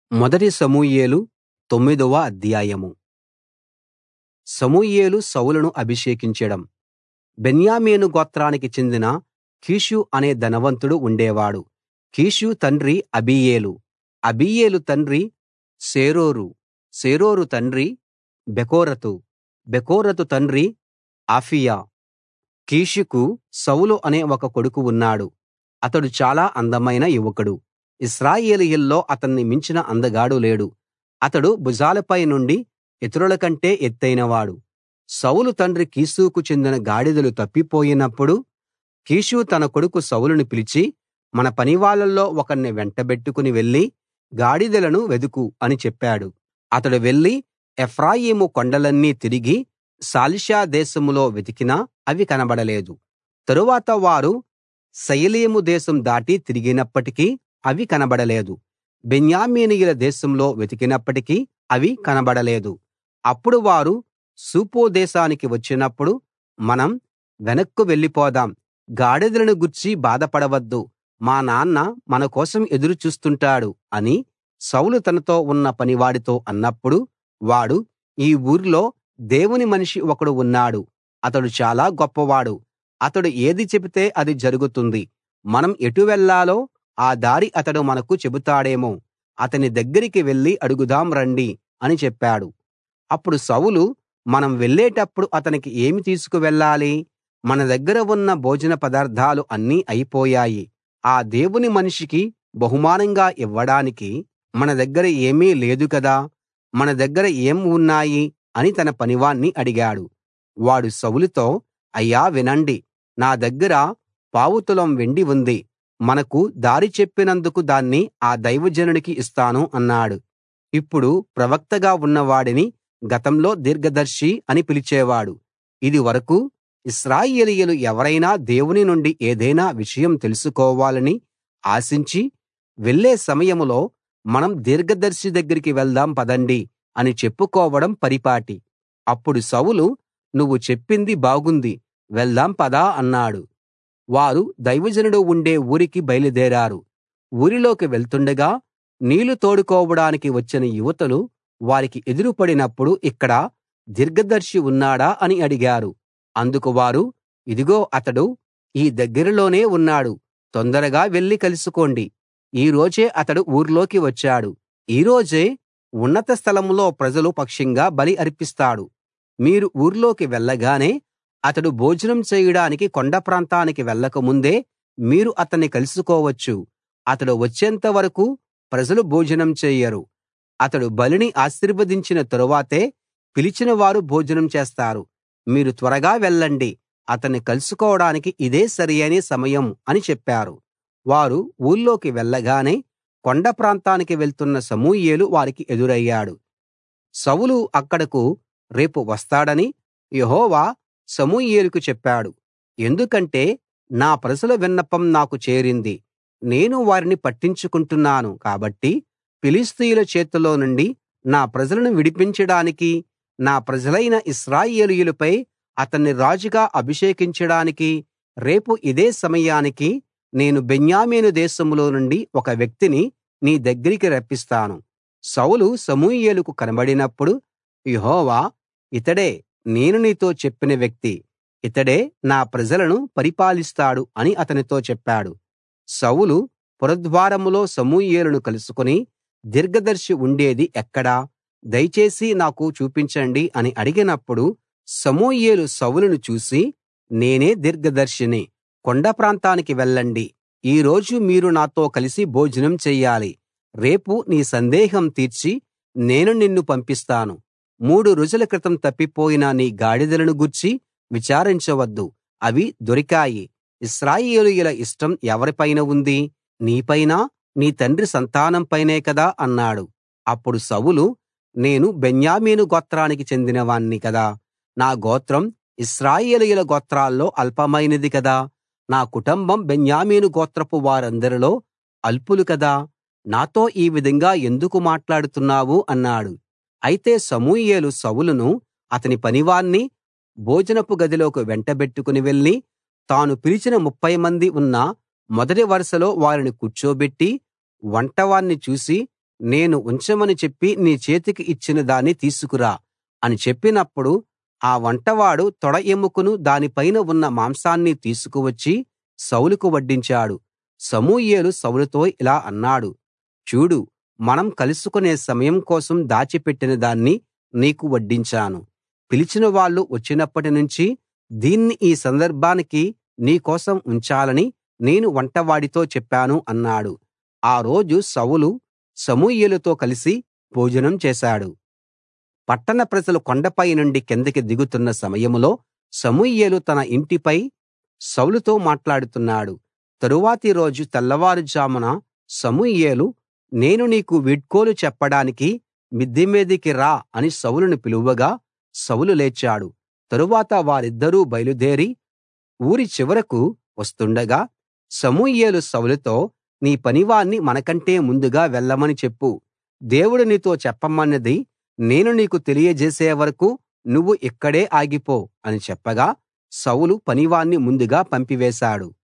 మొదటి సమూయేలు 9వ అధ్యాయం. సమూయేలు సౌలును అభిషేకించడం. బెన్యామీను గోత్రానికి చెందిన కీషు అనే ధనవంతుడు ఉండేవాడు. కీషు తండ్రి అబీయేలు, అబీయేలు తండ్రి సేరోరు, సేరోరు తండ్రి బెకోరతు, బెకోరతు తండ్రి అఫీయా. కీషుకు సౌలు అనే ఒక కొడుకు ఉన్నాడు. అతడు చాలా అందమైన యువకుడు. ఇశ్రాయేలీయుల్లో అతన్ని మించిన అందగాడు లేడు. అతడు భుజాలపై నుండి ఇతరుల కంటే ఎత్తయినవాడు. సౌలు తండ్రి కీషుకు చెందిన గాడిదలు తప్పిపోయినప్పుడు కీషు తన కొడుకు సౌలును పిలిచి, మన పనివాళ్ళలో ఒకణ్ణి వెంటబెట్టుకుని వెళ్లి గాడిదలను వెదుకు అని చెప్పాడు. అతడు వెళ్లి ఎఫ్రాయిము కొండలన్నీ తిరిగి షాలిషా దేశంలో వెతికినా అవి కనబడలేదు. తరువాత వారు షయలీము దేశం దాటి తిరిగినప్పటికీ అవి కనబడలేదు. బెన్యామీనీయుల దేశంలో వెతికినప్పటికీ అవి కనబడలేదు. అప్పుడు వారు సూపు దేశానికి వచ్చినప్పుడు, మనం వెనక్కు వెళ్ళిపోదాం, గాడిదలను గూర్చి బాధపడవద్దు, మా నాన్న మన కోసం ఎదురు చూస్తుంటాడు అని సౌలు తనతో ఉన్న పనివాడితో అన్నప్పుడు, వాడు, ఈ ఊర్లో దేవుని మనిషి ఒకడు ఉన్నాడు. అతడు చాలా గొప్పవాడు. అతడు ఏది చెబితే అది జరుగుతుంది. మనం ఎటు వెళ్ళాలో ఆ దారి అతడు మనకు చెబుతాడేమో. అతని దగ్గరికి వెళ్లి అడుగుదాం రండి అని చెప్పాడు. అప్పుడు సౌలు, మనం వెళ్ళేటప్పుడు అతనికి ఏమి తీసుకువెళ్ళాలి? మన దగ్గర ఉన్న భోజన పదార్థాలు అన్నీ అయిపోయాయి. ఆ దేవుని మనిషికి బహుమానంగా ఇవ్వడానికి మన దగ్గర ఏమీ లేదు కదా. మన దగ్గర ఏం ఉన్నాయి అని తన పనివాణ్ణి అడిగాడు. వాడు సౌలుతో, అయ్యా వినండి, నా దగ్గర పావుతులం వెండి ఉంది. మనకు దారి చెప్పినందుకు దాన్ని ఆ దైవజనుడికి ఇస్తాను అన్నాడు. ఇప్పుడు ప్రవక్తగా ఉన్నవాడిని గతంలో దీర్ఘదర్శి అని పిలిచేవాడు. ఇది వరకూ ఇశ్రాయేలీయులు ఎవరైనా దేవుని నుండి ఏదైనా విషయం తెలుసుకోవాలని ఆశించి వెళ్ళే సమయంలో, మనం దీర్ఘదర్శి దగ్గరికి వెళ్దాం పదండి అని చెప్పుకోవడం పరిపాటి. అప్పుడు సౌలు, నువ్వు చెప్పింది బాగుంది, వెళ్దాం పద అన్నాడు. వారు దైవజనుడు ఉండే ఊరికి బయలుదేరారు. ఊరిలోకి వెళ్తుండగా నీళ్లు తోడుకోవడానికి వచ్చిన యువతులు వారికి ఎదురుపడినప్పుడు, ఇక్కడ దీర్ఘదర్శి ఉన్నాడా అని అడిగారు. అందుకు వారు, ఇదిగో అతడు ఈ దగ్గరలోనే ఉన్నాడు, తొందరగా వెళ్లి కలుసుకోండి. ఈ రోజే అతడు ఊర్లోకి వచ్చాడు. ఈ రోజే ఉన్నత స్థలంలో ప్రజల పక్షంగా బలి అర్పిస్తాడు. మీరు ఊర్లోకి వెళ్ళగానే అతడు భోజనం చేయడానికి కొండ ప్రాంతానికి వెళ్ళక ముందే మీరు అతన్ని కలుసుకోవచ్చు. అతడు వచ్చేంత వరకూ ప్రజలు భోజనం చేయరు. అతడు బలిని ఆశీర్వదించిన తరువాతే పిలిచిన వారు భోజనం చేస్తారు. మీరు త్వరగా వెళ్ళండి, అతన్ని కలుసుకోవడానికి ఇదే సరియైన సమయం అని చెప్పారు. వారు ఊళ్ళోకి వెళ్ళగానే కొండ ప్రాంతానికి వెళ్తున్న సమూయేలు వారికి ఎదురయ్యాడు. సౌలు అక్కడకు రేపు వస్తాడని యెహోవా సమూయేలుకు చెప్పాడు. ఎందుకంటే నా ప్రజల విన్నపం నాకు చేరింది, నేను వారిని పట్టించుకుంటున్నాను. కాబట్టి ఫిలిష్తీయుల చేతిలో నుండి నా ప్రజలను విడిపించడానికి, నా ప్రజలైన ఇశ్రాయేలీయులపై అతన్ని రాజుగా అభిషేకించడానికి రేపు ఇదే సమయానికి నేను బెన్యామీను దేశంలో నుండి ఒక వ్యక్తిని నీ దగ్గరికి రప్పిస్తాను. సౌలు సమూయేలుకు కనబడినప్పుడు, యెహోవా, ఇతడే నేను నీతో చెప్పిన వ్యక్తి, ఇతడే నా ప్రజలను పరిపాలిస్తాడు అని అతనితో చెప్పాడు. సౌలు పురద్వారంలో సమూయేలును కలుసుకుని, దీర్ఘదర్శి ఉండేది ఎక్కడ? దయచేసి నాకు చూపించండి అని అడిగినప్పుడు, సమూయేలు సౌలును చూసి, నేనే దీర్ఘదర్శిని. కొండ ప్రాంతానికి వెళ్ళండి. ఈ రోజు మీరు నాతో కలిసి భోజనం చెయ్యాలి. రేపు నీ సందేహం తీర్చి నేను నిన్ను పంపిస్తాను. 3 రోజుల క్రితం తప్పిపోయిన నీ గాడిదలను గూర్చి విచారించవద్దు, అవి దొరికాయి. ఇశ్రాయేలీయుల ఇష్టం ఎవరిపైన ఉంది? నీపైనా నీ తండ్రి సంతానం పైనే కదా అన్నాడు. అప్పుడు సౌలు, నేను బెన్యామీను గోత్రానికి చెందినవాణ్ణి కదా. నా గోత్రం ఇశ్రాయేలీయుల గోత్రాల్లో అల్పమైనది కదా. నా కుటుంబం బెన్యామీను గోత్రపు వారందరిలో అల్పులు కదా. నాతో ఈ విధంగా ఎందుకు మాట్లాడుతున్నావు అన్నాడు. అయితే సమూయేలు సౌలును అతని పనివాణ్ణి భోజనపు గదిలోకి వెంటబెట్టుకుని వెళ్లి, తాను పిలిచిన 30 మంది ఉన్న మొదటి వరుసలో వారిని కూర్చోబెట్టి, వంటవాణ్ణి చూసి, నేను ఉంచమని చెప్పి నీ చేతికి ఇచ్చిన దాన్ని తీసుకురా అని చెప్పినప్పుడు ఆ వంటవాడు తొడ ఎముకను దానిపైన ఉన్న మాంసాన్ని తీసుకువచ్చి సౌలుకు వడ్డించాడు. సమూయేలు సౌలుతో ఇలా అన్నాడు, చూడు, మనం కలుసుకునే సమయం కోసం దాచిపెట్టిన దాన్ని నీకు వడ్డించాను. పిలిచిన వాళ్ళు వచ్చినప్పటి నుంచి దీన్ని ఈ సందర్భానికి నీ కోసం ఉంచాలని నేను వంటవాడితో చెప్పాను అన్నాడు. ఆ రోజు సౌలు సమూయేలుతో కలిసి భోజనం చేశాడు. పట్టణ ప్రజలు కొండపై నుండి కిందకి దిగుతున్న సమయంలో సమూయేలు తన ఇంటిపై సౌలుతో మాట్లాడుతున్నాడు. తరువాతి రోజు తెల్లవారుజామున సమూయేలు, నేను నీకు వీడ్కోలు చెప్పడానికి మిద్దె మీదికి రా అని సౌలును పిలువగా సౌలు లేచాడు. తరువాత వారిద్దరూ బయలుదేరి ఊరి చివరకు వస్తుండగా సమూయేలు సౌలుతో, నీ పనివాణ్ణి మనకంటే ముందుగా వెళ్ళమని చెప్పు. దేవుడు నీతో చెప్పమన్నది నేను నీకు తెలియజేసే వరకూ నువ్వు ఇక్కడే ఆగిపో అని చెప్పగా సౌలు పనివాణ్ణి ముందుగా పంపివేశాడు.